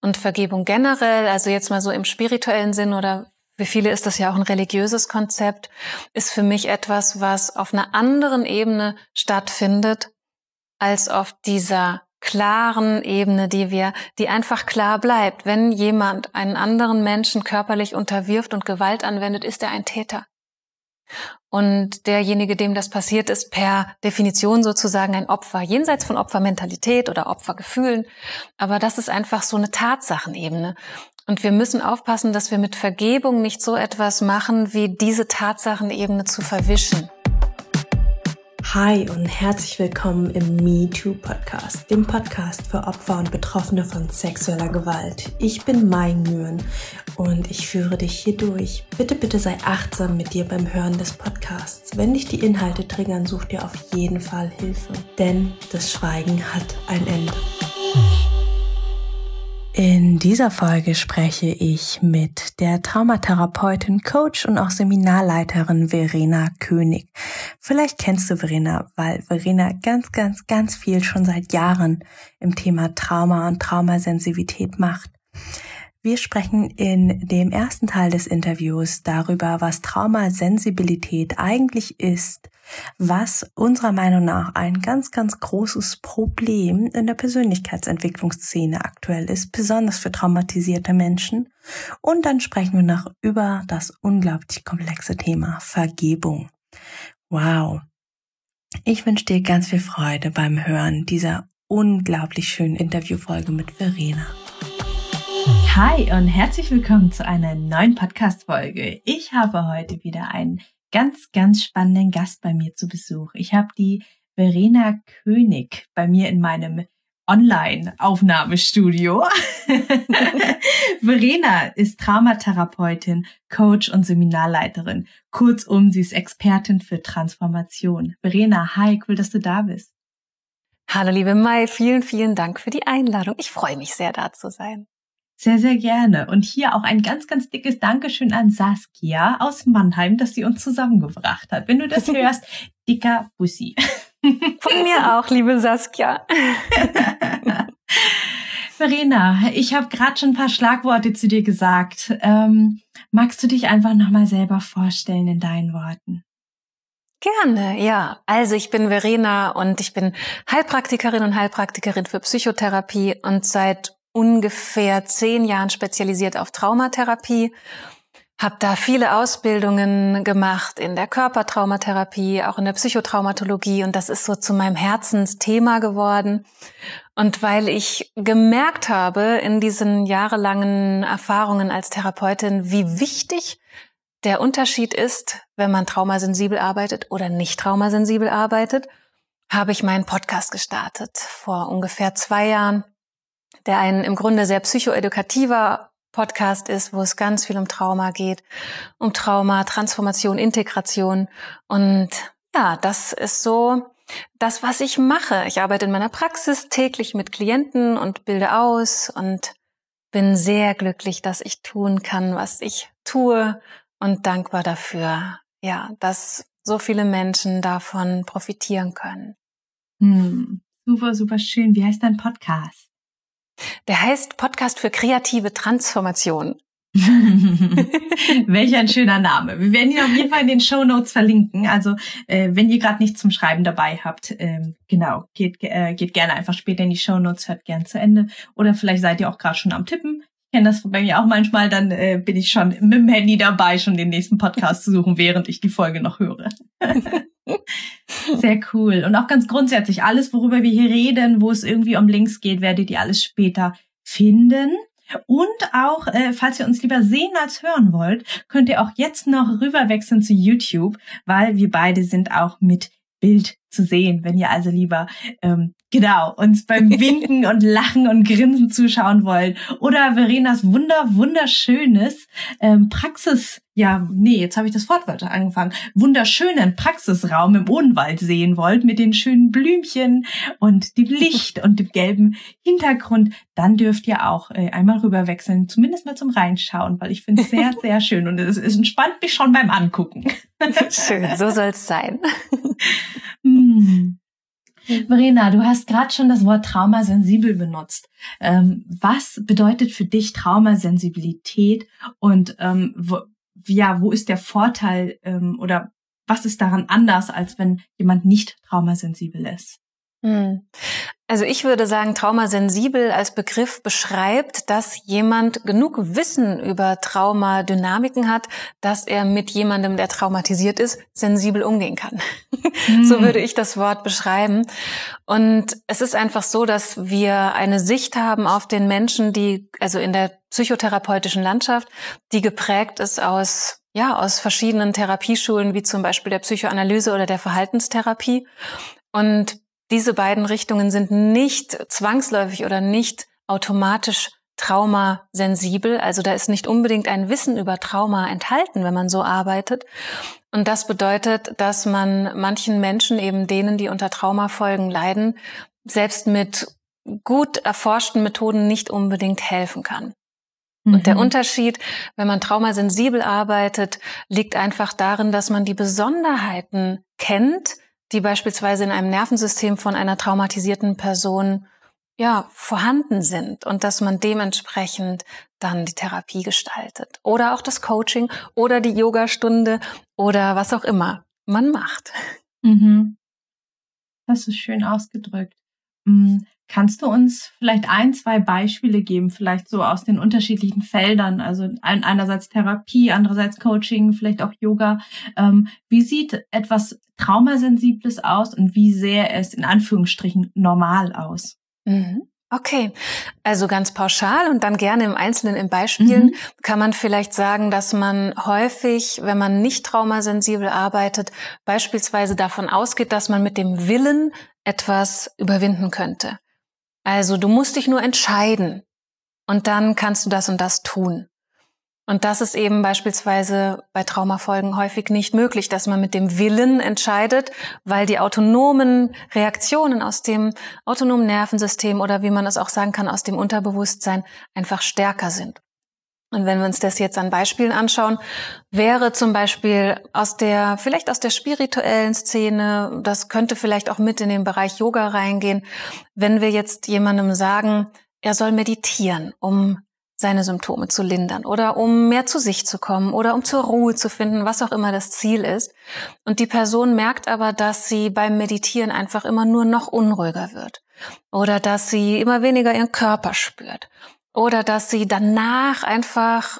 Und Vergebung generell, also jetzt mal so im spirituellen Sinn oder für viele ist das ja auch ein religiöses Konzept, ist für mich etwas, was auf einer anderen Ebene stattfindet, als auf dieser klaren Ebene, die einfach klar bleibt. Wenn jemand einen anderen Menschen körperlich unterwirft und Gewalt anwendet, ist er ein Täter. Und derjenige, dem das passiert, ist per Definition sozusagen ein Opfer, jenseits von Opfermentalität oder Opfergefühlen. Aber das ist einfach so eine Tatsachenebene. Und wir müssen aufpassen, dass wir mit Vergebung nicht so etwas machen, wie diese Tatsachenebene zu verwischen. Hi und herzlich willkommen im MeToo-Podcast, dem Podcast für Opfer und Betroffene von sexueller Gewalt. Ich bin Mai Nguyen und ich führe dich hier durch. Bitte sei achtsam mit dir beim Hören des Podcasts. Wenn dich die Inhalte triggern, such dir auf jeden Fall Hilfe, denn das Schweigen hat ein Ende. In dieser Folge spreche ich mit der Traumatherapeutin, Coach und auch Seminarleiterin Verena König. Vielleicht kennst du Verena, weil Verena ganz viel schon seit Jahren im Thema Trauma und Traumasensitivität macht. Wir sprechen in dem ersten Teil des Interviews darüber, was Traumasensibilität eigentlich ist, was unserer Meinung nach ein ganz großes Problem in der Persönlichkeitsentwicklungsszene aktuell ist, besonders für traumatisierte Menschen. Und dann sprechen wir noch über das unglaublich komplexe Thema Vergebung. Wow! Ich wünsche dir ganz viel Freude beim Hören dieser unglaublich schönen Interviewfolge mit Verena. Hi und herzlich willkommen zu einer neuen Podcast-Folge. Ich habe heute wieder einen ganz spannenden Gast bei mir zu Besuch. Ich habe die Verena König bei mir in meinem Online-Aufnahmestudio. Verena ist Traumatherapeutin, Coach und Seminarleiterin. Kurzum, sie ist Expertin für Transformation. Verena, hi, cool, dass du da bist. Hallo liebe Mai, vielen Dank für die Einladung. Ich freue mich sehr, da zu sein. Sehr gerne. Und hier auch ein ganz dickes Dankeschön an Saskia aus Mannheim, dass sie uns zusammengebracht hat. Wenn du das hörst, dicker Bussi. Von mir auch, liebe Saskia. Verena, ich habe gerade schon ein paar Schlagworte zu dir gesagt. Magst du dich einfach nochmal selber vorstellen in deinen Worten? Gerne, ja. Also ich bin Verena und ich bin Heilpraktikerin und Heilpraktikerin für Psychotherapie und seit ungefähr 10 Jahren spezialisiert auf Traumatherapie. Habe da viele Ausbildungen gemacht in der Körpertraumatherapie, auch in der Psychotraumatologie und das ist so zu meinem Herzensthema geworden. Und weil ich gemerkt habe in diesen jahrelangen Erfahrungen als Therapeutin, wie wichtig der Unterschied ist, wenn man traumasensibel arbeitet oder nicht traumasensibel arbeitet, habe ich meinen Podcast gestartet vor ungefähr 2 Jahren, der ein im Grunde sehr psychoedukativer Podcast ist, wo es ganz viel um Trauma geht, um Trauma, Transformation, Integration. Und ja, das ist so das, was ich mache. Ich arbeite in meiner Praxis täglich mit Klienten und bilde aus und bin sehr glücklich, dass ich tun kann, was ich tue und dankbar dafür, ja, dass so viele Menschen davon profitieren können. Super schön. Wie heißt dein Podcast? Der heißt Podcast für kreative Transformation. Welch ein schöner Name. Wir werden ihn auf jeden Fall in den Shownotes verlinken. Also wenn ihr gerade nichts zum Schreiben dabei habt, genau, geht gerne einfach später in die Shownotes, hört gern zu Ende. Oder vielleicht seid ihr auch gerade schon am Tippen. Ich kenne das bei mir auch manchmal, dann bin ich schon mit dem Handy dabei, schon den nächsten Podcast zu suchen, während ich die Folge noch höre. Sehr cool. Und auch ganz grundsätzlich, alles, worüber wir hier reden, wo es irgendwie um Links geht, werdet ihr alles später finden. Und auch, falls ihr uns lieber sehen als hören wollt, könnt ihr auch jetzt noch rüberwechseln zu YouTube, weil wir beide sind auch mit Bild zu sehen, wenn ihr also lieber uns beim Winken und Lachen und Grinsen zuschauen wollt oder Verenas wunderschönes jetzt habe ich das Wortwörter angefangen, wunderschönen Praxisraum im Odenwald sehen wollt mit den schönen Blümchen und dem Licht und dem gelben Hintergrund, dann dürft ihr auch einmal rüberwechseln, zumindest mal zum Reinschauen, weil ich finde es sehr schön und es entspannt mich schon beim Angucken. Schön, so soll es sein. Verena, du hast gerade schon das Wort traumasensibel benutzt. Was bedeutet für dich Traumasensibilität und wo ist der Vorteil oder was ist daran anders, als wenn jemand nicht traumasensibel ist? Also ich würde sagen, traumasensibel als Begriff beschreibt, dass jemand genug Wissen über Traumadynamiken hat, dass er mit jemandem, der traumatisiert ist, sensibel umgehen kann. So würde ich das Wort beschreiben. Und es ist einfach so, dass wir eine Sicht haben auf den Menschen, also in der psychotherapeutischen Landschaft, die geprägt ist aus verschiedenen Therapieschulen, wie zum Beispiel der Psychoanalyse oder der Verhaltenstherapie. Und diese beiden Richtungen sind nicht zwangsläufig oder nicht automatisch traumasensibel. Also da ist nicht unbedingt ein Wissen über Trauma enthalten, wenn man so arbeitet. Und das bedeutet, dass man manchen Menschen, eben denen, die unter Traumafolgen leiden, selbst mit gut erforschten Methoden nicht unbedingt helfen kann. Und der Unterschied, wenn man traumasensibel arbeitet, liegt einfach darin, dass man die Besonderheiten kennt, die beispielsweise in einem Nervensystem von einer traumatisierten Person vorhanden sind und dass man dementsprechend dann die Therapie gestaltet oder auch das Coaching oder die Yogastunde oder was auch immer man macht. Das ist schön ausgedrückt. Kannst du uns vielleicht 2 Beispiele geben, vielleicht so aus den unterschiedlichen Feldern, also einerseits Therapie, andererseits Coaching, vielleicht auch Yoga. Wie sieht etwas Traumasensibles aus und wie sähe es in Anführungsstrichen normal aus? Okay, also ganz pauschal und dann gerne im Einzelnen in Beispielen kann man vielleicht sagen, dass man häufig, wenn man nicht traumasensibel arbeitet, beispielsweise davon ausgeht, dass man mit dem Willen etwas überwinden könnte. Also du musst dich nur entscheiden und dann kannst du das und das tun. Und das ist eben beispielsweise bei Traumafolgen häufig nicht möglich, dass man mit dem Willen entscheidet, weil die autonomen Reaktionen aus dem autonomen Nervensystem oder wie man es auch sagen kann, aus dem Unterbewusstsein einfach stärker sind. Und wenn wir uns das jetzt an Beispielen anschauen, wäre zum Beispiel vielleicht aus der spirituellen Szene, das könnte vielleicht auch mit in den Bereich Yoga reingehen, wenn wir jetzt jemandem sagen, er soll meditieren, um seine Symptome zu lindern oder um mehr zu sich zu kommen oder um zur Ruhe zu finden, was auch immer das Ziel ist. Und die Person merkt aber, dass sie beim Meditieren einfach immer nur noch unruhiger wird oder dass sie immer weniger ihren Körper spürt. Oder dass sie danach einfach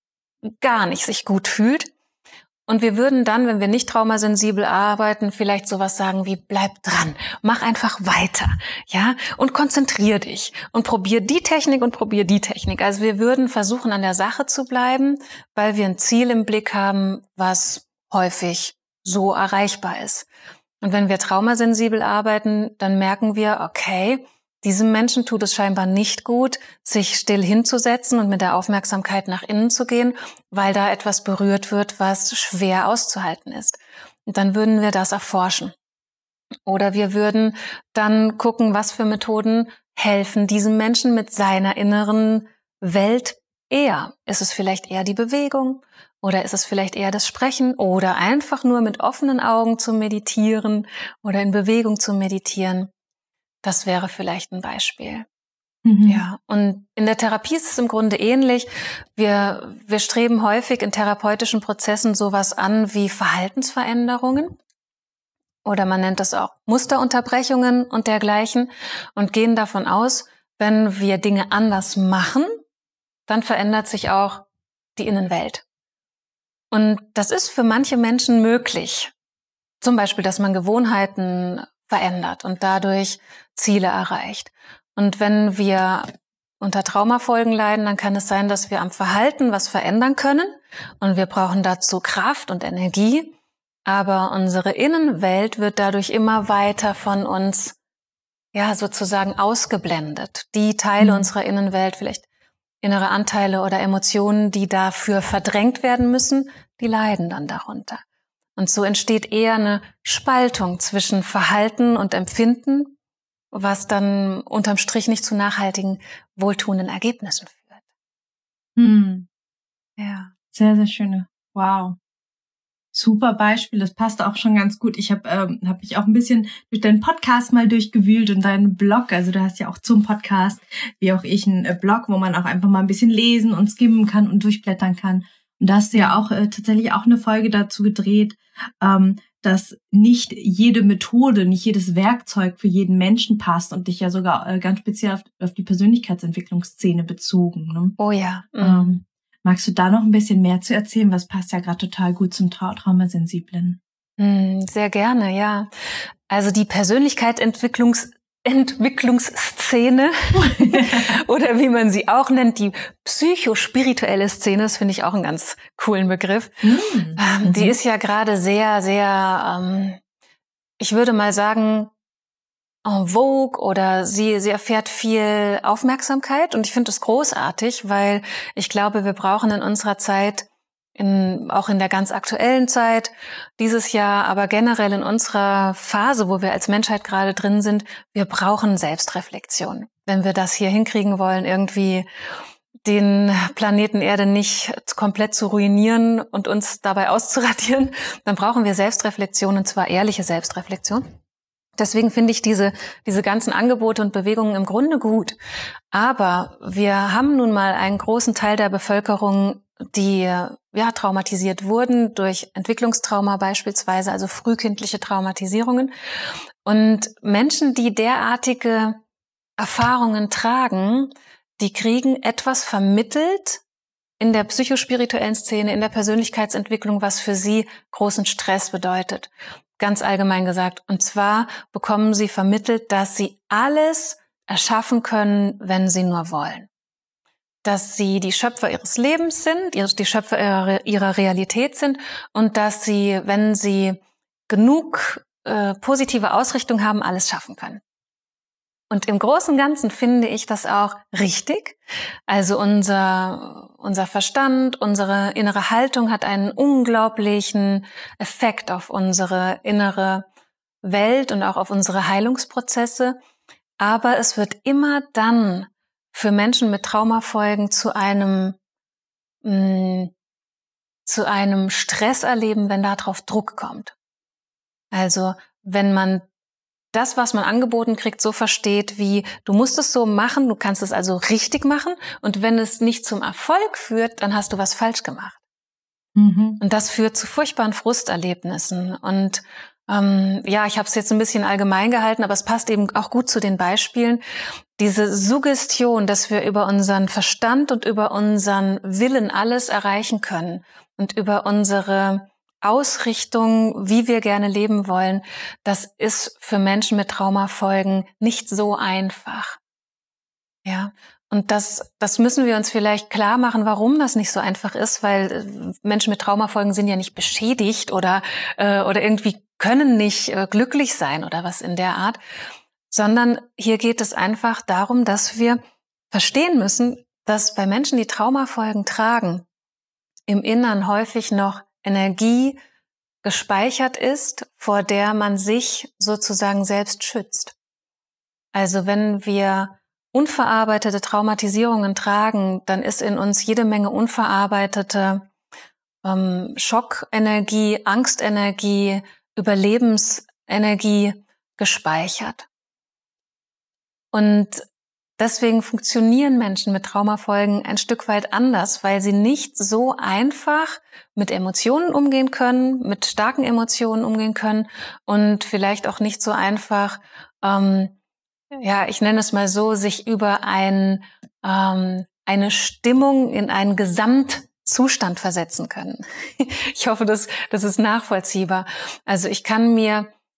gar nicht sich gut fühlt. Und wir würden dann, wenn wir nicht traumasensibel arbeiten, vielleicht sowas sagen wie, bleib dran, mach einfach weiter, ja, und konzentrier dich und probier die Technik und probier die Technik. Also wir würden versuchen, an der Sache zu bleiben, weil wir ein Ziel im Blick haben, was häufig so erreichbar ist. Und wenn wir traumasensibel arbeiten, dann merken wir, okay, diesem Menschen tut es scheinbar nicht gut, sich still hinzusetzen und mit der Aufmerksamkeit nach innen zu gehen, weil da etwas berührt wird, was schwer auszuhalten ist. Und dann würden wir das erforschen. Oder wir würden dann gucken, was für Methoden helfen diesem Menschen mit seiner inneren Welt eher. Ist es vielleicht eher die Bewegung? Oder ist es vielleicht eher das Sprechen? Oder einfach nur mit offenen Augen zu meditieren oder in Bewegung zu meditieren? Das wäre vielleicht ein Beispiel. Ja, und in der Therapie ist es im Grunde ähnlich. Wir streben häufig in therapeutischen Prozessen sowas an wie Verhaltensveränderungen. Oder man nennt das auch Musterunterbrechungen und dergleichen und gehen davon aus, wenn wir Dinge anders machen, dann verändert sich auch die Innenwelt. Und das ist für manche Menschen möglich. Zum Beispiel, dass man Gewohnheiten verändert und dadurch Ziele erreicht. Und wenn wir unter Traumafolgen leiden, dann kann es sein, dass wir am Verhalten was verändern können und wir brauchen dazu Kraft und Energie, aber unsere Innenwelt wird dadurch immer weiter von uns sozusagen ausgeblendet. Die Teile unserer Innenwelt, vielleicht innere Anteile oder Emotionen, die dafür verdrängt werden müssen, die leiden dann darunter. Und so entsteht eher eine Spaltung zwischen Verhalten und Empfinden, was dann unterm Strich nicht zu nachhaltigen, wohltuenden Ergebnissen führt. Ja, sehr, sehr schöne. Wow. Super Beispiel, das passt auch schon ganz gut. Ich habe mich auch ein bisschen durch deinen Podcast mal durchgewühlt und deinen Blog. Also du hast ja auch zum Podcast, wie auch ich, einen Blog, wo man auch einfach mal ein bisschen lesen und skimmen kann und durchblättern kann. Und da hast du ja auch tatsächlich auch eine Folge dazu gedreht, dass nicht jede Methode, nicht jedes Werkzeug für jeden Menschen passt und dich ja sogar ganz speziell auf die Persönlichkeitsentwicklungsszene bezogen. Ne? Oh ja. Magst du da noch ein bisschen mehr zu erzählen? Was passt ja gerade total gut zum Traumasensiblen? Sehr gerne, ja. Also die Persönlichkeitsentwicklungsszene oder wie man sie auch nennt, die psychospirituelle Szene, das finde ich auch einen ganz coolen Begriff. Die ist ja gerade sehr, sehr, ich würde mal sagen, en vogue oder sie erfährt viel Aufmerksamkeit und ich finde es großartig, weil ich glaube, wir brauchen in unserer Zeit, auch in der ganz aktuellen Zeit, dieses Jahr, aber generell in unserer Phase, wo wir als Menschheit gerade drin sind, wir brauchen Selbstreflexion. Wenn wir das hier hinkriegen wollen, irgendwie den Planeten Erde nicht komplett zu ruinieren und uns dabei auszuradieren, dann brauchen wir Selbstreflexion und zwar ehrliche Selbstreflexion. Deswegen finde ich diese ganzen Angebote und Bewegungen im Grunde gut. Aber wir haben nun mal einen großen Teil der Bevölkerung, die traumatisiert wurden durch Entwicklungstrauma beispielsweise, also frühkindliche Traumatisierungen. Und Menschen, die derartige Erfahrungen tragen, die kriegen etwas vermittelt in der psychospirituellen Szene, in der Persönlichkeitsentwicklung, was für sie großen Stress bedeutet. Ganz allgemein gesagt. Und zwar bekommen sie vermittelt, dass sie alles erschaffen können, wenn sie nur wollen. Dass sie die Schöpfer ihres Lebens sind, die Schöpfer ihrer Realität sind und dass sie, wenn sie genug positive Ausrichtung haben, alles schaffen können. Und im Großen und Ganzen finde ich das auch richtig. Also unser Verstand, unsere innere Haltung hat einen unglaublichen Effekt auf unsere innere Welt und auch auf unsere Heilungsprozesse. Aber es wird immer dann für Menschen mit Traumafolgen zu einem Stress erleben, wenn darauf Druck kommt. Also wenn man das, was man angeboten kriegt, so versteht wie, du musst es so machen, du kannst es also richtig machen und wenn es nicht zum Erfolg führt, dann hast du was falsch gemacht. Und das führt zu furchtbaren Frusterlebnissen und ich habe es jetzt ein bisschen allgemein gehalten, aber es passt eben auch gut zu den Beispielen. Diese Suggestion, dass wir über unseren Verstand und über unseren Willen alles erreichen können und über unsere Ausrichtung, wie wir gerne leben wollen, das ist für Menschen mit Traumafolgen nicht so einfach. Ja, und das müssen wir uns vielleicht klar machen, warum das nicht so einfach ist, weil Menschen mit Traumafolgen sind ja nicht beschädigt oder irgendwie können nicht glücklich sein oder was in der Art, sondern hier geht es einfach darum, dass wir verstehen müssen, dass bei Menschen, die Traumafolgen tragen, im Innern häufig noch Energie gespeichert ist, vor der man sich sozusagen selbst schützt. Also wenn wir unverarbeitete Traumatisierungen tragen, dann ist in uns jede Menge unverarbeitete Schockenergie, Angstenergie, Überlebensenergie gespeichert. Und deswegen funktionieren Menschen mit Traumafolgen ein Stück weit anders, weil sie nicht so einfach mit Emotionen umgehen können, mit starken Emotionen umgehen können und vielleicht auch nicht so einfach, ich nenne es mal so, sich über eine Stimmung in einen Gesamtzustand versetzen können. Ich hoffe, das ist nachvollziehbar. Also ich kann mich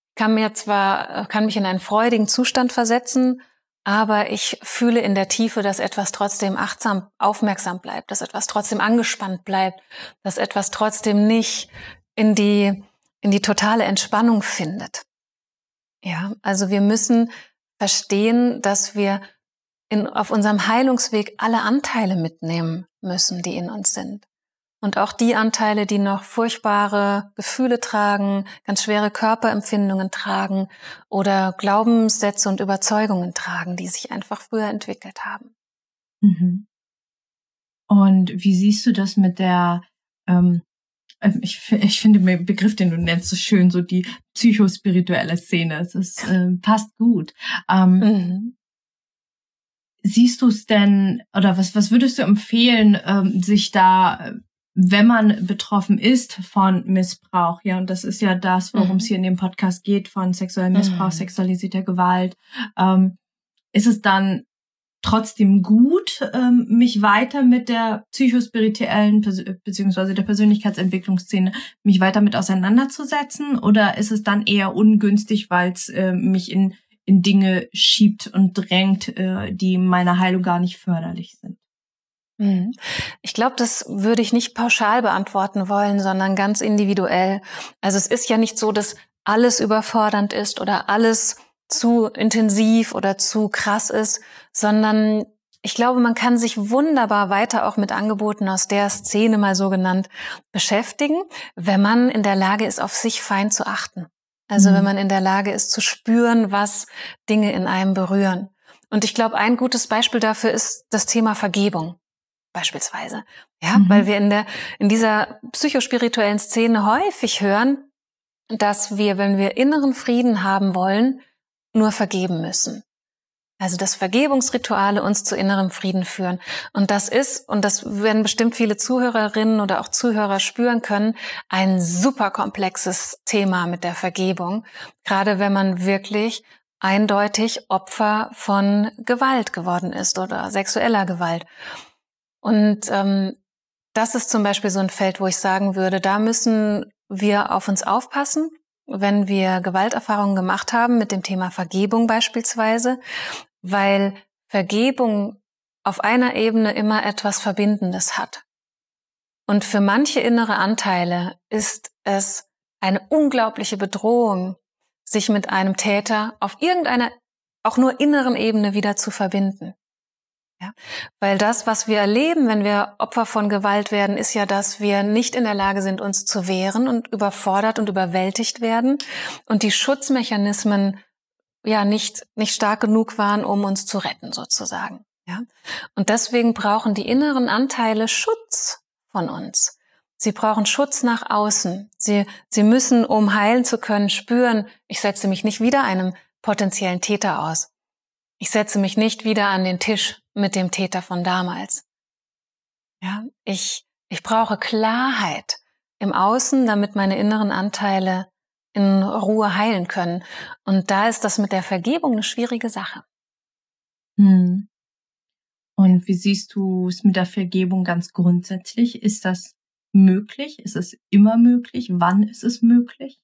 in einen freudigen Zustand versetzen, aber ich fühle in der Tiefe, dass etwas trotzdem achtsam, aufmerksam bleibt, dass etwas trotzdem angespannt bleibt, dass etwas trotzdem nicht in die totale Entspannung findet. Ja, also wir müssen verstehen, dass wir auf unserem Heilungsweg alle Anteile mitnehmen müssen, die in uns sind. Und auch die Anteile, die noch furchtbare Gefühle tragen, ganz schwere Körperempfindungen tragen oder Glaubenssätze und Überzeugungen tragen, die sich einfach früher entwickelt haben. Und wie siehst du das mit der Ich finde den Begriff, den du nennst, so schön, so die psychospirituelle Szene. Es ist, passt gut. Siehst du es denn, oder was würdest du empfehlen, sich da, wenn man betroffen ist von Missbrauch, ja, und das ist ja das, worum es hier in dem Podcast geht, von sexuellem Missbrauch, sexualisierter Gewalt, ist es dann trotzdem gut, mich weiter mit der psychospirituellen beziehungsweise der Persönlichkeitsentwicklungsszene mich weiter mit auseinanderzusetzen, oder ist es dann eher ungünstig, weil es mich in Dinge schiebt und drängt, die meiner Heilung gar nicht förderlich sind? Ich glaube, das würde ich nicht pauschal beantworten wollen, sondern ganz individuell. Also es ist ja nicht so, dass alles überfordernd ist oder alles zu intensiv oder zu krass ist, sondern ich glaube, man kann sich wunderbar weiter auch mit Angeboten aus der Szene, mal so genannt, beschäftigen, wenn man in der Lage ist, auf sich fein zu achten. Also wenn man in der Lage ist zu spüren, was Dinge in einem berühren. Und ich glaube, ein gutes Beispiel dafür ist das Thema Vergebung beispielsweise. Ja, weil wir in dieser psychospirituellen Szene häufig hören, dass wir, wenn wir inneren Frieden haben wollen, nur vergeben müssen. Also dass Vergebungsrituale uns zu innerem Frieden führen. Und das ist, und das werden bestimmt viele Zuhörerinnen oder auch Zuhörer spüren können, ein super komplexes Thema mit der Vergebung. Gerade wenn man wirklich eindeutig Opfer von Gewalt geworden ist oder sexueller Gewalt. Und das ist zum Beispiel so ein Feld, wo ich sagen würde, da müssen wir auf uns aufpassen, wenn wir Gewalterfahrungen gemacht haben mit dem Thema Vergebung beispielsweise, weil Vergebung auf einer Ebene immer etwas Verbindendes hat. Und für manche innere Anteile ist es eine unglaubliche Bedrohung, sich mit einem Täter auf irgendeiner, auch nur inneren Ebene wieder zu verbinden. Ja, weil das, was wir erleben, wenn wir Opfer von Gewalt werden, ist ja, dass wir nicht in der Lage sind, uns zu wehren und überfordert und überwältigt werden und die Schutzmechanismen ja nicht stark genug waren, um uns zu retten sozusagen. Ja, und deswegen brauchen die inneren Anteile Schutz von uns. Sie brauchen Schutz nach außen. Sie müssen, um heilen zu können, spüren, ich setze mich nicht wieder einem potenziellen Täter aus. Ich setze mich nicht wieder an den Tisch mit dem Täter von damals. Ja, ich brauche Klarheit im Außen, damit meine inneren Anteile in Ruhe heilen können. Und da ist das mit der Vergebung eine schwierige Sache. Und wie siehst du es mit der Vergebung ganz grundsätzlich? Ist das möglich? Ist es immer möglich? Wann ist es möglich?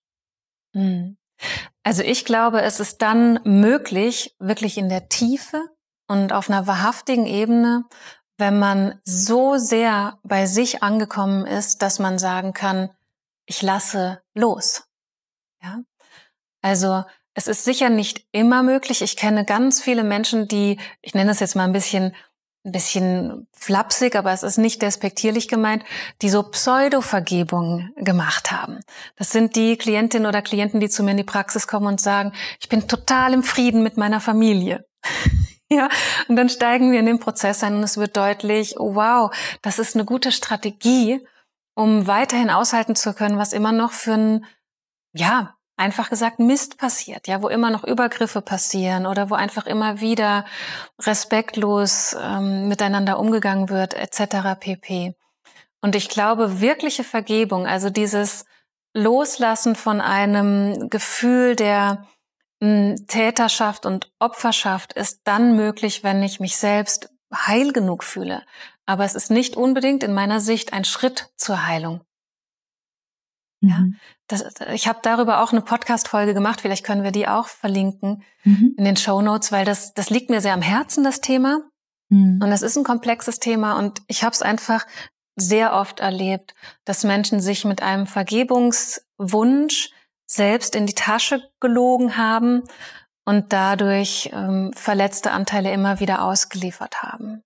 Also ich glaube, es ist dann möglich, wirklich in der Tiefe und auf einer wahrhaftigen Ebene, wenn man so sehr bei sich angekommen ist, dass man sagen kann, ich lasse los. Ja? Also es ist sicher nicht immer möglich. Ich kenne ganz viele Menschen, die, ich nenne es jetzt mal ein bisschen flapsig, aber es ist nicht despektierlich gemeint, die so Pseudo-Vergebungen gemacht haben. Das sind die Klientinnen oder Klienten, die zu mir in die Praxis kommen und sagen, ich bin total im Frieden mit meiner Familie. Ja, und dann steigen wir in den Prozess ein und es wird deutlich, oh wow, das ist eine gute Strategie, um weiterhin aushalten zu können, was immer noch für ein, ja, einfach gesagt Mist passiert, ja, wo immer noch Übergriffe passieren oder wo einfach immer wieder respektlos miteinander umgegangen wird, etc. pp. Und ich glaube, wirkliche Vergebung, also dieses Loslassen von einem Gefühl der Täterschaft und Opferschaft ist dann möglich, wenn ich mich selbst heil genug fühle. Aber es ist nicht unbedingt in meiner Sicht ein Schritt zur Heilung. Ja, ich habe darüber auch eine Podcast-Folge gemacht, vielleicht können wir die auch verlinken in den Shownotes, weil das liegt mir sehr am Herzen, das Thema. Und das ist ein komplexes Thema und ich habe es einfach sehr oft erlebt, dass Menschen sich mit einem Vergebungswunsch selbst in die Tasche gelogen haben und dadurch verletzte Anteile immer wieder ausgeliefert haben.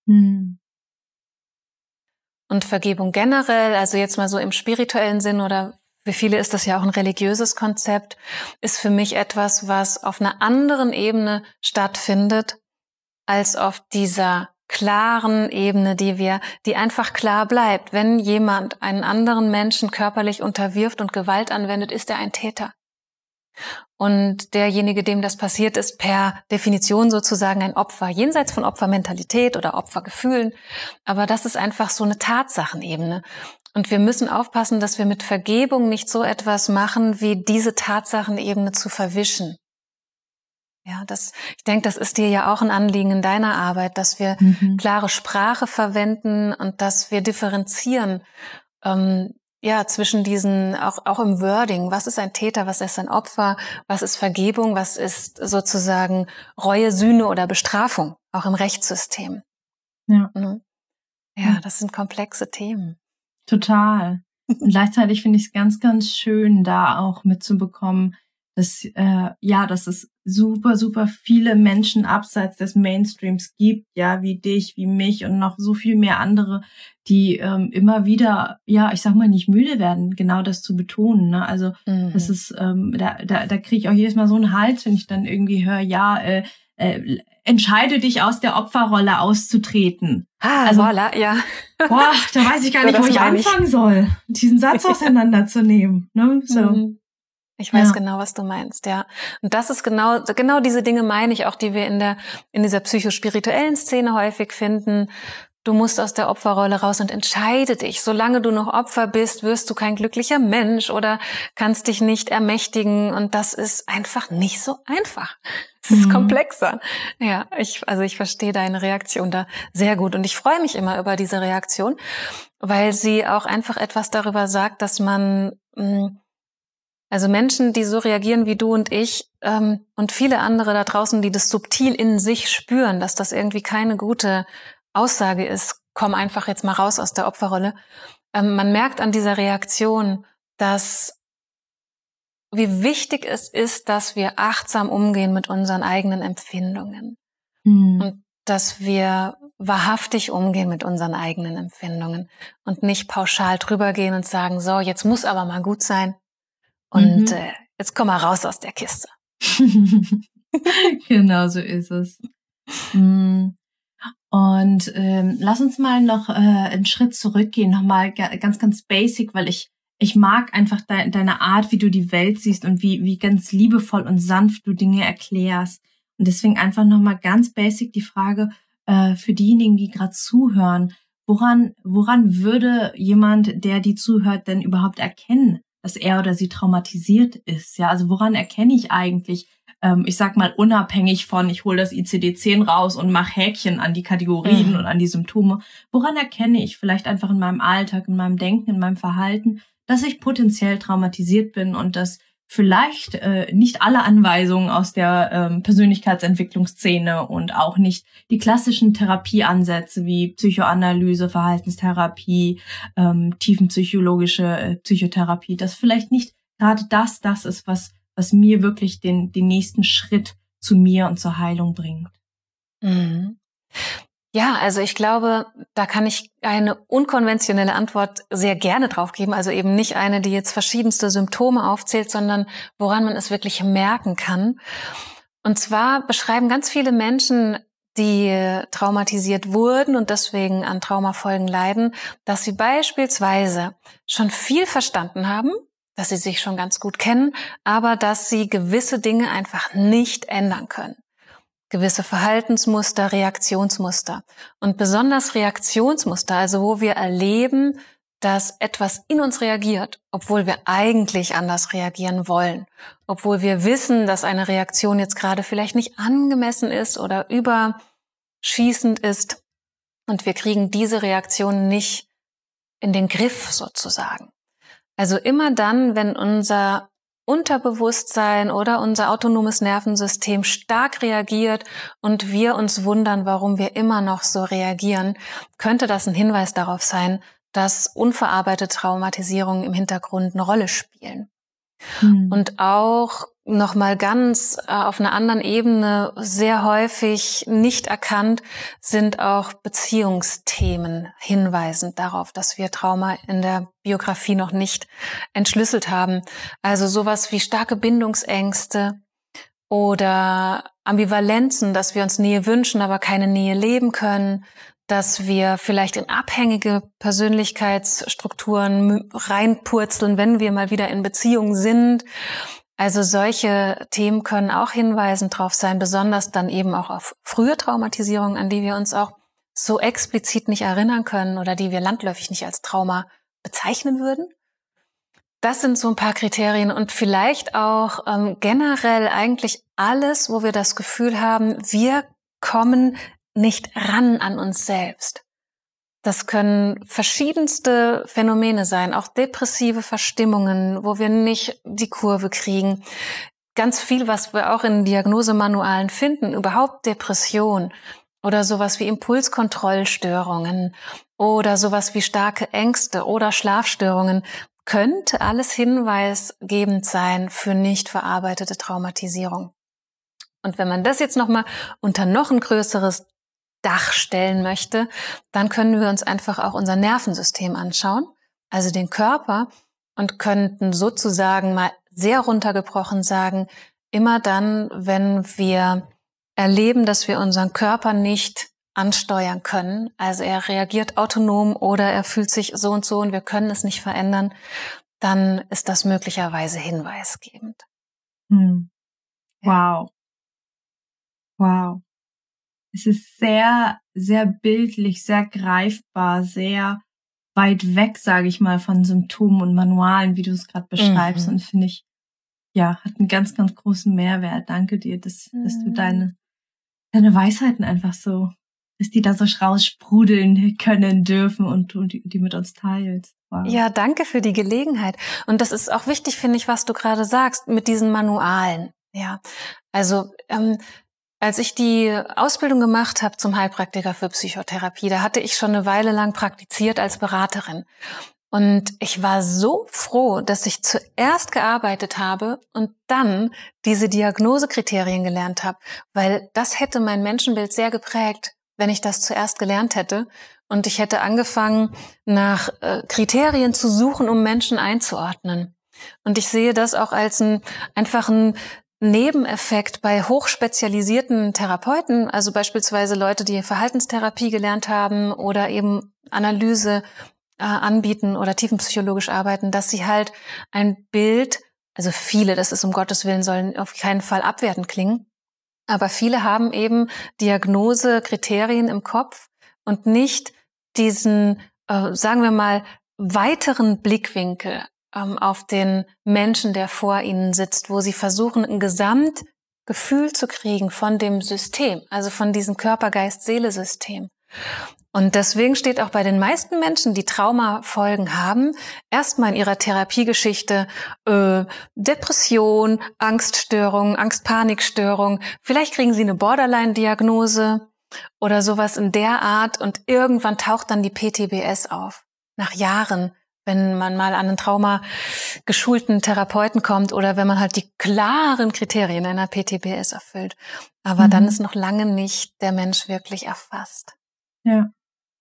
Und Vergebung generell, also jetzt mal so im spirituellen Sinn oder für viele ist das ja auch ein religiöses Konzept, ist für mich etwas, was auf einer anderen Ebene stattfindet als auf dieser klaren Ebene, die einfach klar bleibt. Wenn jemand einen anderen Menschen körperlich unterwirft und Gewalt anwendet, ist er ein Täter. Und derjenige, dem das passiert, ist per Definition sozusagen ein Opfer, jenseits von Opfermentalität oder Opfergefühlen. Aber das ist einfach so eine Tatsachenebene. Und wir müssen aufpassen, dass wir mit Vergebung nicht so etwas machen, wie diese Tatsachenebene zu verwischen. Ja, ich denke, das ist dir ja auch ein Anliegen in deiner Arbeit, dass wir klare Sprache verwenden und dass wir differenzieren, zwischen diesen, auch im Wording. Was ist ein Täter? Was ist ein Opfer? Was ist Vergebung? Was ist sozusagen Reue, Sühne oder Bestrafung? Auch im Rechtssystem. Ja. Ja, das sind komplexe Themen. Total. Und gleichzeitig finde ich es ganz, ganz schön, da auch mitzubekommen, dass es super, super viele Menschen abseits des Mainstreams gibt, ja, wie dich, wie mich und noch so viel mehr andere, die immer wieder, ich sag mal, nicht müde werden, genau das zu betonen. Ne? Also das ist, da kriege ich auch jedes Mal so einen Hals, wenn ich dann irgendwie höre, entscheide dich aus der Opferrolle auszutreten. Also, voilà, ja. Boah, da weiß ich gar nicht, wo ich anfangen soll, diesen Satz auseinanderzunehmen. Ne? So. Ich weiß genau, was du meinst, ja. Und das ist genau diese Dinge meine ich auch, die wir in dieser psychospirituellen Szene häufig finden. Du musst aus der Opferrolle raus und entscheide dich. Solange du noch Opfer bist, wirst du kein glücklicher Mensch oder kannst dich nicht ermächtigen. Und das ist einfach nicht so einfach. Es ist komplexer. Ja, ich verstehe deine Reaktion da sehr gut. Und ich freue mich immer über diese Reaktion, weil sie auch einfach etwas darüber sagt, dass man, also Menschen, die so reagieren wie du und ich, und viele andere da draußen, die das subtil in sich spüren, dass das irgendwie keine gute Aussage ist, komm einfach jetzt mal raus aus der Opferrolle. Man merkt an dieser Reaktion, wie wichtig es ist, dass wir achtsam umgehen mit unseren eigenen Empfindungen. Und dass wir wahrhaftig umgehen mit unseren eigenen Empfindungen und nicht pauschal drüber gehen und sagen, so, jetzt muss aber mal gut sein und jetzt komm mal raus aus der Kiste. Genau so ist es. Und lass uns mal noch einen Schritt zurückgehen, nochmal ganz, ganz basic, weil ich mag einfach deine Art, wie du die Welt siehst und wie ganz liebevoll und sanft du Dinge erklärst. Und deswegen einfach nochmal ganz basic die Frage für diejenigen, die gerade zuhören, woran würde jemand, der die zuhört, denn überhaupt erkennen, dass er oder sie traumatisiert ist? Ja, also woran erkenne ich eigentlich, ich sag mal unabhängig von, ich hole das ICD-10 raus und mache Häkchen an die Kategorien und an die Symptome, woran erkenne ich vielleicht einfach in meinem Alltag, in meinem Denken, in meinem Verhalten, dass ich potenziell traumatisiert bin und dass vielleicht nicht alle Anweisungen aus der Persönlichkeitsentwicklungsszene und auch nicht die klassischen Therapieansätze wie Psychoanalyse, Verhaltenstherapie, tiefenpsychologische Psychotherapie, dass vielleicht nicht gerade das ist, was mir wirklich den nächsten Schritt zu mir und zur Heilung bringt. Ja, also ich glaube, da kann ich eine unkonventionelle Antwort sehr gerne drauf geben. Also eben nicht eine, die jetzt verschiedenste Symptome aufzählt, sondern woran man es wirklich merken kann. Und zwar beschreiben ganz viele Menschen, die traumatisiert wurden und deswegen an Traumafolgen leiden, dass sie beispielsweise schon viel verstanden haben, dass sie sich schon ganz gut kennen, aber dass sie gewisse Dinge einfach nicht ändern können. Gewisse Verhaltensmuster, Reaktionsmuster. Und besonders Reaktionsmuster, also wo wir erleben, dass etwas in uns reagiert, obwohl wir eigentlich anders reagieren wollen. Obwohl wir wissen, dass eine Reaktion jetzt gerade vielleicht nicht angemessen ist oder überschießend ist. Und wir kriegen diese Reaktion nicht in den Griff sozusagen. Also immer dann, wenn unser Unterbewusstsein oder unser autonomes Nervensystem stark reagiert und wir uns wundern, warum wir immer noch so reagieren, könnte das ein Hinweis darauf sein, dass unverarbeitete Traumatisierungen im Hintergrund eine Rolle spielen. Und auch nochmal ganz auf einer anderen Ebene sehr häufig nicht erkannt sind auch Beziehungsthemen hinweisend darauf, dass wir Trauma in der Biografie noch nicht entschlüsselt haben. Also sowas wie starke Bindungsängste oder Ambivalenzen, dass wir uns Nähe wünschen, aber keine Nähe leben können, dass wir vielleicht in abhängige Persönlichkeitsstrukturen reinpurzeln, wenn wir mal wieder in Beziehung sind. Also solche Themen können auch hinweisend drauf sein, besonders dann eben auch auf frühe Traumatisierungen, an die wir uns auch so explizit nicht erinnern können oder die wir landläufig nicht als Trauma bezeichnen würden. Das sind so ein paar Kriterien und vielleicht auch generell eigentlich alles, wo wir das Gefühl haben, wir kommen nicht ran an uns selbst. Das können verschiedenste Phänomene sein, auch depressive Verstimmungen, wo wir nicht die Kurve kriegen. Ganz viel, was wir auch in Diagnosemanualen finden, überhaupt Depression oder sowas wie Impulskontrollstörungen oder sowas wie starke Ängste oder Schlafstörungen, könnte alles hinweisgebend sein für nicht verarbeitete Traumatisierung. Und wenn man das jetzt nochmal unter noch ein größeres Dach stellen möchte, dann können wir uns einfach auch unser Nervensystem anschauen, also den Körper, und könnten sozusagen mal sehr runtergebrochen sagen, immer dann, wenn wir erleben, dass wir unseren Körper nicht ansteuern können, also er reagiert autonom oder er fühlt sich so und so und wir können es nicht verändern, dann ist das möglicherweise hinweisgebend. Wow. Wow. Es ist sehr, sehr bildlich, sehr greifbar, sehr weit weg, sage ich mal, von Symptomen und Manualen, wie du es gerade beschreibst. Und finde ich, ja, hat einen ganz, ganz großen Mehrwert. Danke dir, dass du deine Weisheiten einfach so, dass die da so raussprudeln können dürfen und die mit uns teilst. Wow. Ja, danke für die Gelegenheit. Und das ist auch wichtig, finde ich, was du gerade sagst mit diesen Manualen. Ja, also als ich die Ausbildung gemacht habe zum Heilpraktiker für Psychotherapie, da hatte ich schon eine Weile lang praktiziert als Beraterin. Und ich war so froh, dass ich zuerst gearbeitet habe und dann diese Diagnosekriterien gelernt habe, weil das hätte mein Menschenbild sehr geprägt, wenn ich das zuerst gelernt hätte. Und ich hätte angefangen, nach Kriterien zu suchen, um Menschen einzuordnen. Und ich sehe das auch als einfachen Nebeneffekt bei hochspezialisierten Therapeuten, also beispielsweise Leute, die Verhaltenstherapie gelernt haben oder eben Analyse anbieten oder tiefenpsychologisch arbeiten, dass sie halt ein Bild, also viele, das ist um Gottes Willen, sollen auf keinen Fall abwertend klingen, aber viele haben eben Diagnosekriterien im Kopf und nicht diesen, sagen wir mal, weiteren Blickwinkel auf den Menschen, der vor ihnen sitzt, wo sie versuchen, ein Gesamtgefühl zu kriegen von dem System, also von diesem Körper-Geist-Seele-System. Und deswegen steht auch bei den meisten Menschen, die Traumafolgen haben, erstmal in ihrer Therapiegeschichte Depression, Angststörung, Angst-Panik-Störung. Vielleicht kriegen sie eine Borderline-Diagnose oder sowas in der Art und irgendwann taucht dann die PTBS auf, nach Jahren, wenn man mal an einen traumageschulten Therapeuten kommt oder wenn man halt die klaren Kriterien einer PTBS erfüllt. Aber dann ist noch lange nicht der Mensch wirklich erfasst. Ja.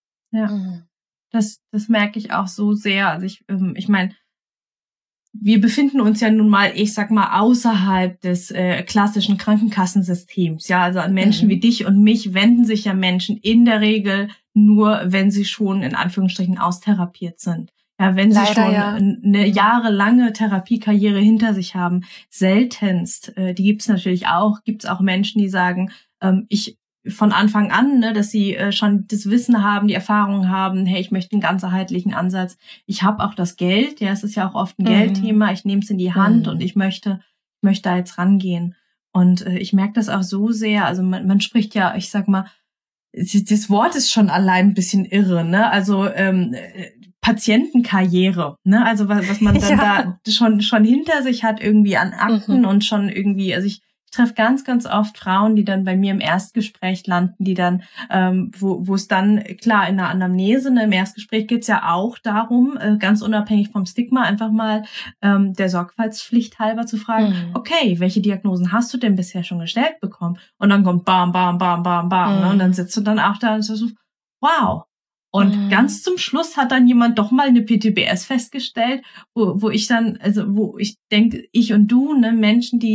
Das merke ich auch so sehr. Also ich meine, wir befinden uns ja nun mal, ich sag mal, außerhalb des klassischen Krankenkassensystems. Ja, also an Menschen wie dich und mich wenden sich ja Menschen in der Regel nur, wenn sie schon in Anführungsstrichen austherapiert sind. Ja, wenn sie schon eine jahrelange Therapiekarriere hinter sich haben, seltenst, die gibt's natürlich auch, gibt's auch Menschen, die sagen, ich von Anfang an, ne, dass sie schon das Wissen haben, die Erfahrung haben, hey, ich möchte einen ganzheitlichen Ansatz. Ich habe auch das Geld, ja, es ist ja auch oft ein Geldthema, ich nehme es in die Hand und ich möchte da jetzt rangehen. Und ich merke das auch so sehr, also man spricht ja, ich sag mal, das Wort ist schon allein ein bisschen irre, ne? Also Patientenkarriere, ne? Also was man dann da schon hinter sich hat irgendwie an Akten und schon irgendwie, also ich treffe ganz, ganz oft Frauen, die dann bei mir im Erstgespräch landen, die dann, wo es dann, klar, in der Anamnese, ne, im Erstgespräch geht's ja auch darum, ganz unabhängig vom Stigma, einfach mal der Sorgfaltspflicht halber zu fragen, okay, welche Diagnosen hast du denn bisher schon gestellt bekommen? Und dann kommt bam, bam, bam, bam, bam, ne? Und dann sitzt du dann auch da und so, wow. Und ganz zum Schluss hat dann jemand doch mal eine PTBS festgestellt, wo ich dann, also wo ich denke, ich und du, ne, Menschen, die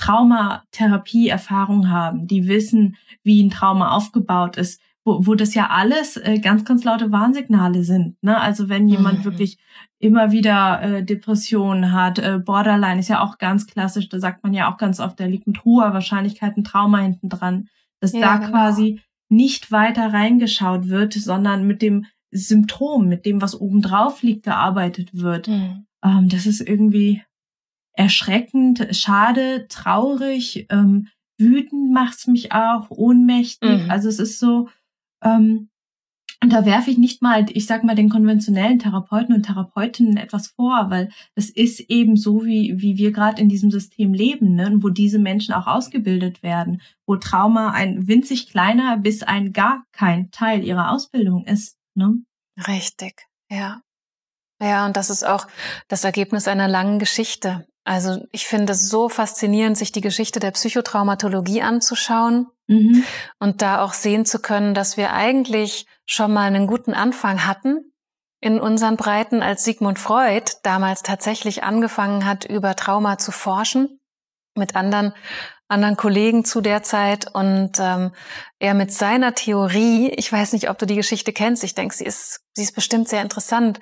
Traumatherapie-Erfahrung haben, die wissen, wie ein Trauma aufgebaut ist, wo das ja alles ganz, ganz laute Warnsignale sind. Ne? Also wenn jemand wirklich immer wieder Depressionen hat, Borderline ist ja auch ganz klassisch, da sagt man ja auch ganz oft, da liegt mit hoher Wahrscheinlichkeit ein Trauma hinten dran, dass da quasi nicht weiter reingeschaut wird, sondern mit dem Symptom, mit dem, was obendrauf liegt, gearbeitet wird. Das ist irgendwie erschreckend, schade, traurig, wütend macht's mich auch, ohnmächtig. Also es ist so, und da werfe ich nicht mal, ich sag mal, den konventionellen Therapeuten und Therapeutinnen etwas vor, weil das ist eben so, wie wir gerade in diesem System leben, ne? Wo diese Menschen auch ausgebildet werden, wo Trauma ein winzig kleiner bis ein gar kein Teil ihrer Ausbildung ist. Ne? Richtig, ja. Ja, und das ist auch das Ergebnis einer langen Geschichte. Also ich finde es so faszinierend, sich die Geschichte der Psychotraumatologie anzuschauen und da auch sehen zu können, dass wir eigentlich schon mal einen guten Anfang hatten in unseren Breiten, als Sigmund Freud damals tatsächlich angefangen hat, über Trauma zu forschen, mit anderen Kollegen zu der Zeit, und er mit seiner Theorie, ich weiß nicht, ob du die Geschichte kennst, ich denke, sie ist bestimmt sehr interessant.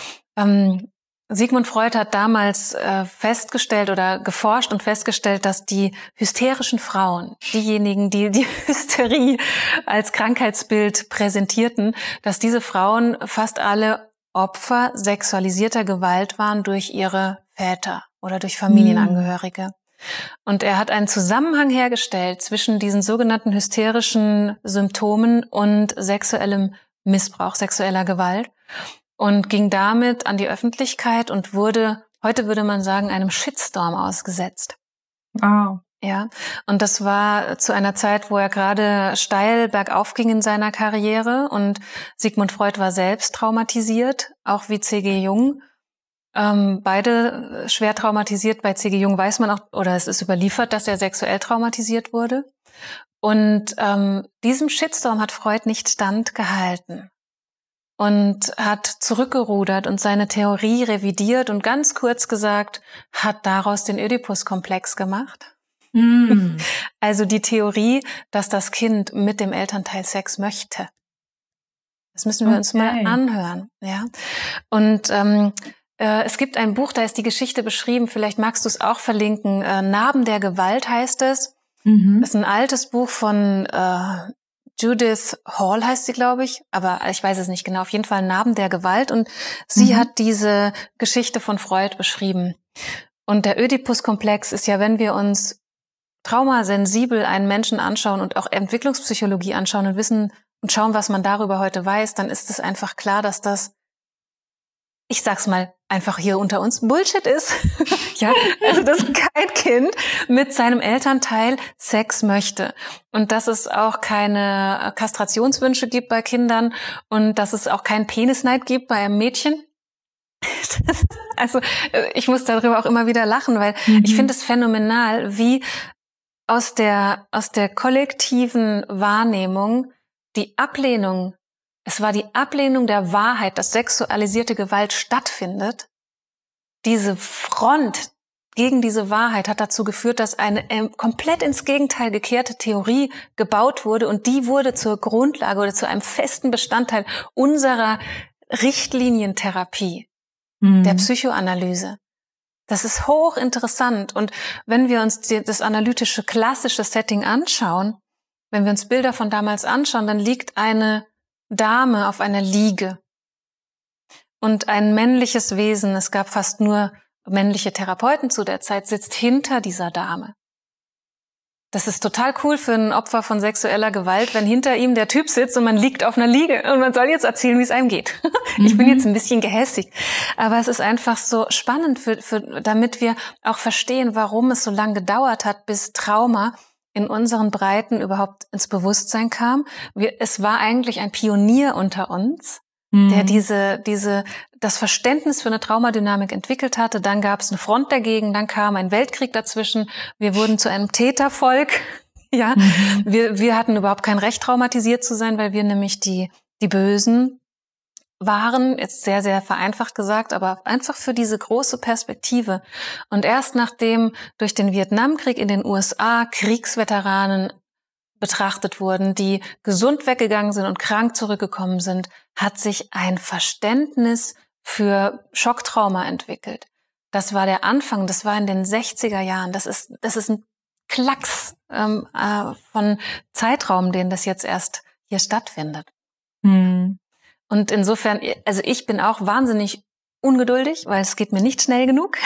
Sigmund Freud hat damals festgestellt oder geforscht und festgestellt, dass die hysterischen Frauen, diejenigen, die die Hysterie als Krankheitsbild präsentierten, dass diese Frauen fast alle Opfer sexualisierter Gewalt waren durch ihre Väter oder durch Familienangehörige. Und er hat einen Zusammenhang hergestellt zwischen diesen sogenannten hysterischen Symptomen und sexuellem Missbrauch, sexueller Gewalt, und ging damit an die Öffentlichkeit und wurde, heute würde man sagen, einem Shitstorm ausgesetzt. Wow. Ja, und das war zu einer Zeit, wo er gerade steil bergauf ging in seiner Karriere, und Sigmund Freud war selbst traumatisiert, auch wie C.G. Jung. Beide schwer traumatisiert. Bei C.G. Jung weiß man auch, oder es ist überliefert, dass er sexuell traumatisiert wurde. Und diesem Shitstorm hat Freud nicht standgehalten und hat zurückgerudert und seine Theorie revidiert und ganz kurz gesagt, hat daraus den Ödipus-Komplex gemacht. Also die Theorie, dass das Kind mit dem Elternteil Sex möchte. Das müssen wir uns mal anhören. Ja. Und es gibt ein Buch, da ist die Geschichte beschrieben, vielleicht magst du es auch verlinken. Narben der Gewalt heißt es. Das ist ein altes Buch von Judith Hall heißt sie, glaube ich, aber ich weiß es nicht genau. Auf jeden Fall Narben der Gewalt, und sie hat diese Geschichte von Freud beschrieben. Und der Ödipus-Komplex ist ja, wenn wir uns traumasensibel einen Menschen anschauen und auch Entwicklungspsychologie anschauen und wissen und schauen, was man darüber heute weiß, dann ist es einfach klar, dass das, ich sag's mal einfach hier unter uns, Bullshit ist. Ja, also dass kein Kind mit seinem Elternteil Sex möchte, und dass es auch keine Kastrationswünsche gibt bei Kindern und dass es auch keinen Penisneid gibt bei einem Mädchen. Also ich muss darüber auch immer wieder lachen, weil ich finde es phänomenal, wie aus der kollektiven Wahrnehmung die Ablehnung, es war die Ablehnung der Wahrheit, dass sexualisierte Gewalt stattfindet. Diese Front gegen diese Wahrheit hat dazu geführt, dass eine komplett ins Gegenteil gekehrte Theorie gebaut wurde, und die wurde zur Grundlage oder zu einem festen Bestandteil unserer Richtlinientherapie, der Psychoanalyse. Das ist hochinteressant, und wenn wir uns das analytische, klassische Setting anschauen, wenn wir uns Bilder von damals anschauen, dann liegt eine Dame auf einer Liege und ein männliches Wesen, es gab fast nur männliche Therapeuten zu der Zeit, sitzt hinter dieser Dame. Das ist total cool für ein Opfer von sexueller Gewalt, wenn hinter ihm der Typ sitzt und man liegt auf einer Liege und man soll jetzt erzählen, wie es einem geht. Ich bin jetzt ein bisschen gehässig, aber es ist einfach so spannend, damit wir auch verstehen, warum es so lange gedauert hat, bis Trauma in unseren Breiten überhaupt ins Bewusstsein kam. Es war eigentlich ein Pionier unter uns, der das Verständnis für eine Traumadynamik entwickelt hatte. Dann gab es eine Front dagegen, dann kam ein Weltkrieg dazwischen. Wir wurden zu einem Tätervolk. Ja, wir hatten überhaupt kein Recht, traumatisiert zu sein, weil wir nämlich die Bösen waren, jetzt sehr, sehr vereinfacht gesagt, aber einfach für diese große Perspektive. Und erst nachdem durch den Vietnamkrieg in den USA Kriegsveteranen betrachtet wurden, die gesund weggegangen sind und krank zurückgekommen sind, hat sich ein Verständnis für Schocktrauma entwickelt. Das war der Anfang, das war in den 60er Jahren. Das ist ein Klacks von Zeitraum, den das jetzt erst hier stattfindet. Und insofern, also ich bin auch wahnsinnig ungeduldig, weil es geht mir nicht schnell genug.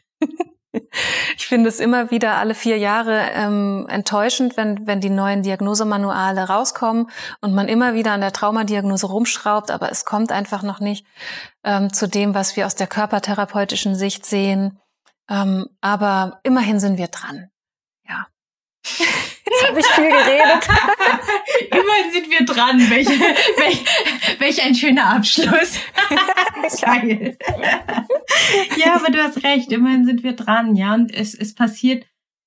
Ich finde es immer wieder alle 4 Jahre enttäuschend, wenn die neuen Diagnosemanuale rauskommen und man immer wieder an der Traumadiagnose rumschraubt, aber es kommt einfach noch nicht zu dem, was wir aus der körpertherapeutischen Sicht sehen. Aber immerhin sind wir dran. Ja. Jetzt habe ich viel geredet. Immerhin sind wir dran. Welch ein schöner Abschluss. Geil. Ja, aber du hast recht. Immerhin sind wir dran. Ja, und es passiert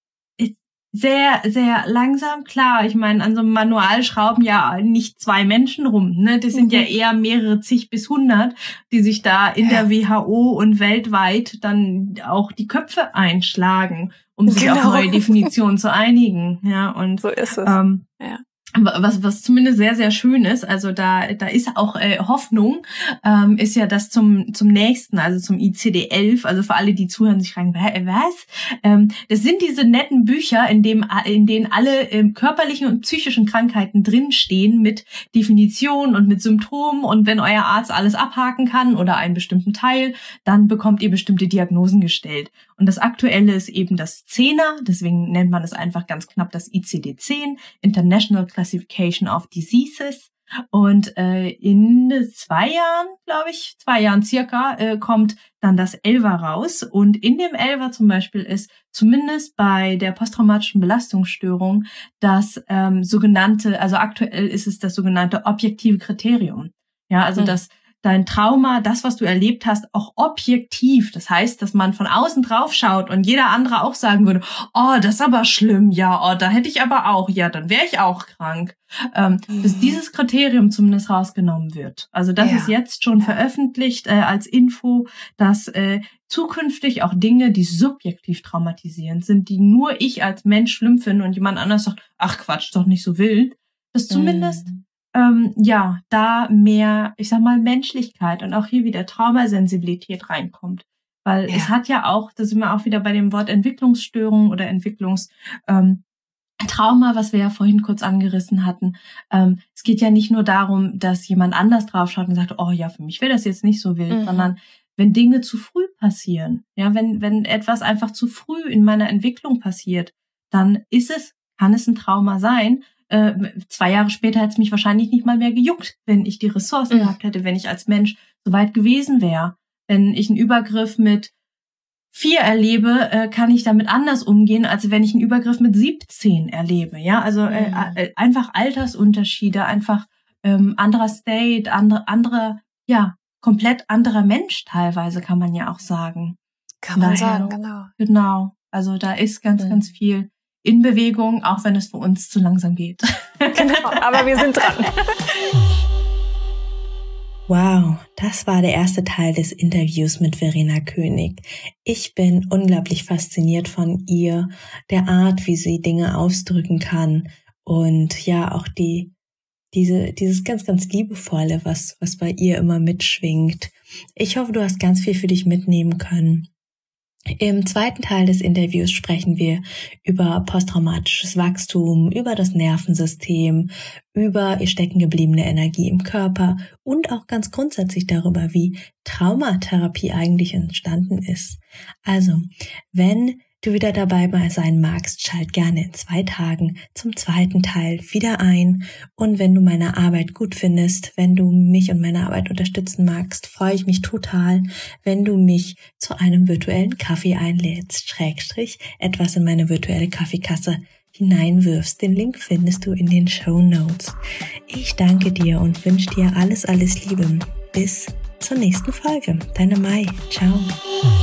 sehr, sehr langsam. Klar, ich meine, an so einem Manual schrauben ja nicht 2 Menschen rum. Ne? Das sind ja eher mehrere zig bis 100, die sich da in der WHO und weltweit dann auch die Köpfe einschlagen, um sich auf neue Definitionen zu einigen. Ja, und so ist es. Ja. Was zumindest sehr, sehr schön ist, also da ist auch Hoffnung, ist ja das zum nächsten, also zum ICD-11, also für alle, die zuhören, sich fragen, was? Das sind diese netten Bücher, in denen alle körperlichen und psychischen Krankheiten drinstehen mit Definition und mit Symptomen, und wenn euer Arzt alles abhaken kann oder einen bestimmten Teil, dann bekommt ihr bestimmte Diagnosen gestellt. Und das Aktuelle ist eben das 10er, deswegen nennt man es einfach ganz knapp das ICD-10, International Classification of Diseases. Und in 2 Jahren, glaube ich, 2 Jahren circa, kommt dann das 11er raus. Und in dem 11er zum Beispiel ist zumindest bei der posttraumatischen Belastungsstörung das sogenannte, also aktuell ist es das sogenannte objektive Kriterium. Ja, also das dein Trauma, das, was du erlebt hast, auch objektiv. Das heißt, dass man von außen drauf schaut und jeder andere auch sagen würde, oh, das ist aber schlimm, ja, oh, da hätte ich aber auch, ja, dann wäre ich auch krank. Dass dieses Kriterium zumindest rausgenommen wird. Also das ist jetzt schon veröffentlicht als Info, dass zukünftig auch Dinge, die subjektiv traumatisierend sind, die nur ich als Mensch schlimm finde und jemand anders sagt, ach Quatsch, doch nicht so wild, dass zumindest da mehr, ich sag mal, Menschlichkeit und auch hier wieder Traumasensibilität reinkommt. Weil es hat ja auch, da sind wir auch wieder bei dem Wort Entwicklungsstörung oder Entwicklungstrauma, was wir ja vorhin kurz angerissen hatten. Es geht ja nicht nur darum, dass jemand anders draufschaut und sagt, oh ja, für mich wäre das jetzt nicht so wild, sondern wenn Dinge zu früh passieren, ja, wenn etwas einfach zu früh in meiner Entwicklung passiert, dann kann es ein Trauma sein. 2 Jahre später hätte es mich wahrscheinlich nicht mal mehr gejuckt, wenn ich die Ressourcen gehabt hätte, wenn ich als Mensch so weit gewesen wäre. Wenn ich einen Übergriff mit 4 erlebe, kann ich damit anders umgehen, als wenn ich einen Übergriff mit 17 erlebe. Ja, also einfach Altersunterschiede, einfach anderer State, komplett anderer Mensch teilweise, kann man ja auch sagen. Kann man sagen, genau. Genau. Also da ist ganz, ganz viel in Bewegung, auch wenn es für uns zu langsam geht. Genau, aber wir sind dran. Wow, das war der erste Teil des Interviews mit Verena König. Ich bin unglaublich fasziniert von ihr, der Art, wie sie Dinge ausdrücken kann und ja auch dieses ganz, ganz Liebevolle, was bei ihr immer mitschwingt. Ich hoffe, du hast ganz viel für dich mitnehmen können. Im zweiten Teil des Interviews sprechen wir über posttraumatisches Wachstum, über das Nervensystem, über steckengebliebene Energie im Körper und auch ganz grundsätzlich darüber, wie Traumatherapie eigentlich entstanden ist. Also, wenn du wieder dabei sein magst, schalt gerne in 2 Tagen zum zweiten Teil wieder ein. Und wenn du meine Arbeit gut findest, wenn du mich und meine Arbeit unterstützen magst, freue ich mich total, wenn du mich zu einem virtuellen Kaffee einlädst, / etwas in meine virtuelle Kaffeekasse hineinwirfst. Den Link findest du in den Shownotes. Ich danke dir und wünsche dir alles, alles Liebe. Bis zur nächsten Folge. Deine Mai. Ciao.